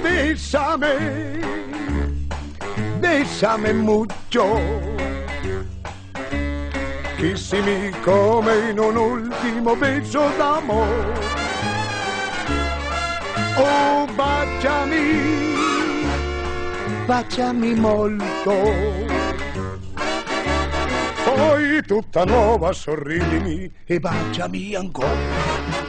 Bésame, bésame mucho. Kissimi come in un ultimo beso d'amore. Oh, baciami, baciami molto. Poi tutta nuova sorridimi e baciami ancora.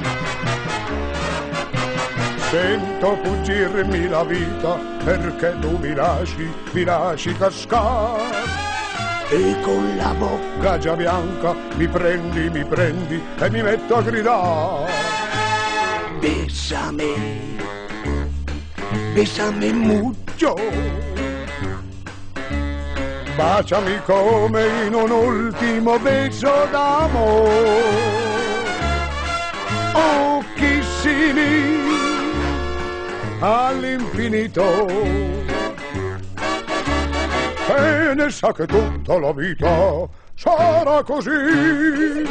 Sento fuggirmi la vita perché tu mi lasci cascare. E con la bocca già bianca mi prendi e mi metto a gridare. Bésame, bésame mucho. Baciami come in un ultimo beso d'amore. Oh, kissimi all'infinito. E ne sa che tutta la vita sarà così.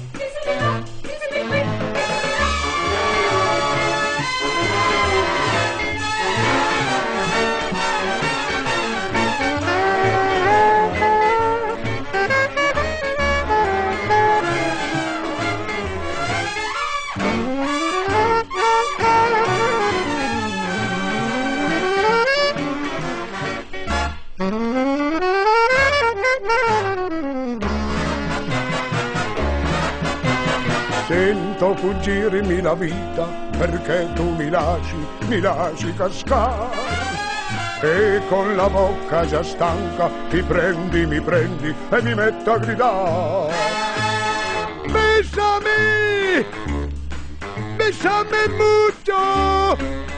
Sento fuggirmi la vita perché tu mi lasci cascare. E con la bocca già stanca mi prendi e mi metto a gridare. Bésame, bésame mucho.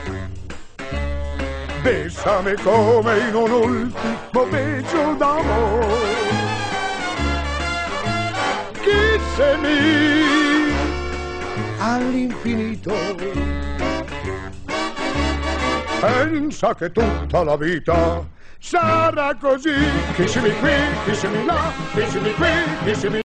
Bésame come in un ultimo beso d'amore. Kissimi all'infinito. Pensa che tutta la vita sarà così. Kissimi qui, kissimi là, kissimi qui, kissimi